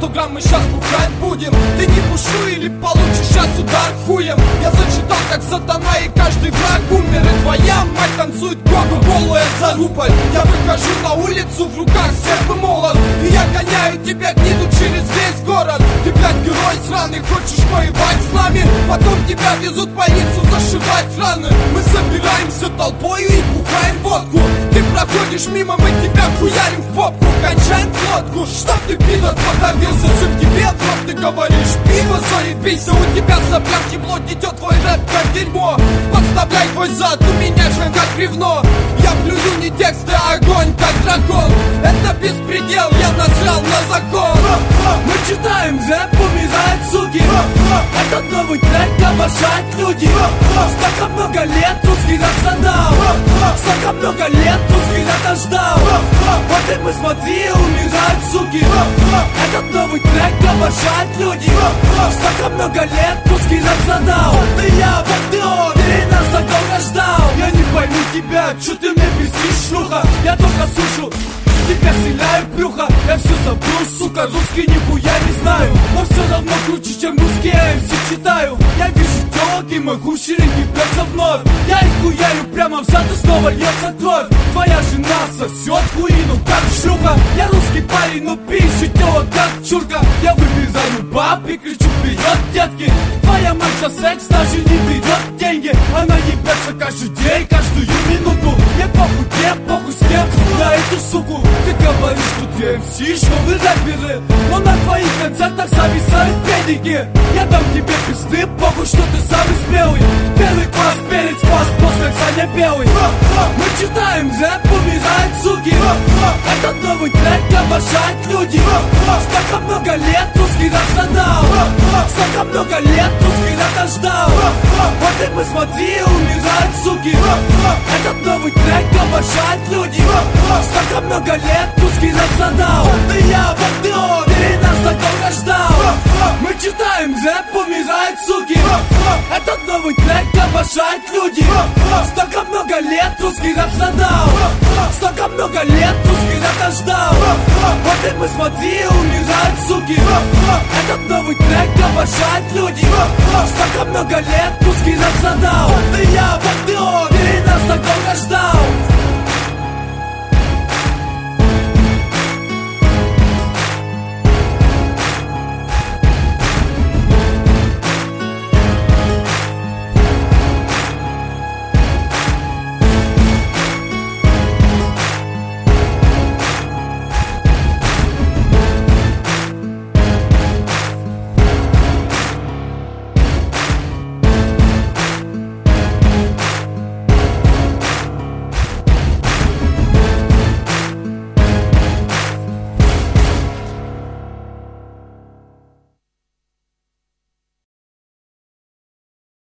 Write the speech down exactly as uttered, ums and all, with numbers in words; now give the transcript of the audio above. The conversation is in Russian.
сто грамм мы щас бухать будем. Ты не пушу или получишь щас удар хуем. Я зачитал как сатана и каждый враг умер. И твоя мать танцует гогу голая за рубль. Я выхожу на улицу, в руках серп и молот, и я гоняю тебя гниду через весь город. Ты, блядь, герой сраный, хочешь воевать с нами? Потом тебя везут в больницу зашивать раны. Мы собираемся толпою и бухаем водку. Ты проходишь мимо, мы тебя хуярим в попку. Кончаем глотку, чтоб ты, пидор, подавился. Сып тебе в рот, ты говоришь, пиво заебись. А у тебя в соплях ебло идет твой рэп как дерьмо. Подставляй твой зад, у меня же как бревно. Я плюю не тексты, а огонь как дракон. Это беспредел, я насрал на закон. Мы читаем рэп, умирают суки. Этот новый трек обожают люди. Столько много лет русский рэп задал. Столько много лет русский рэп ждал. Вот и мы, смотри, умирают суки. Этот новый трек обожают люди. Столько много лет русский рэп задал. Вот ты я, вот ты он, ты нас так долго ждал. Я не пойму тебя, чё ты мне пиздишь, шлюха. Я только слышу, тебя стреляю в брюхо. Я все забыл, сука, русский нихуя не знаю. Но все равно круче, чем русские эм си читаю. Я вижу телок и могу ширинки бьется вновь. Я их хуярю прямо в зад и снова льется кровь. Твоя жена сосет хуину, как шлюха. Я русский парень, но пищу телок, как чурка. Я выбираю баб и кричу вперед, детки. Твоя мать за секс даже не берет деньги. Она ебется каждый день, каждую минуту. Мне похуй, мне похуй с кем, на эту суку. Ты говоришь, что ты эм си, что вы рэперы, но на твоих концертах зависают педики. Я дам тебе пизды, похуй, что ты самый смелый. Первый класс, перец класс, после Саня белый. Мы читаем рэп, умирают суки. Этот новый трек обожают люди. Столько много лет русский рэп задал. Столько много лет русский рэп ждал. Вот и мы, смотри, умирают суки. Этот новый трек обожают люди. Столько много лет русский рэп задал. Вот ты я, вот ты он, ты нас так долго ждал. Мы читаем рэп, умирают суки. Этот новый трек обожают люди. Столько много лет русский рэп задал. Столько много лет русский рэп ждал. Вот и мы, смотри, умирают суки. Этот новый трек обожают люди. Столько много лет русский рэп задал. Вот ты я, вот ты он, ты нас так долго ждал.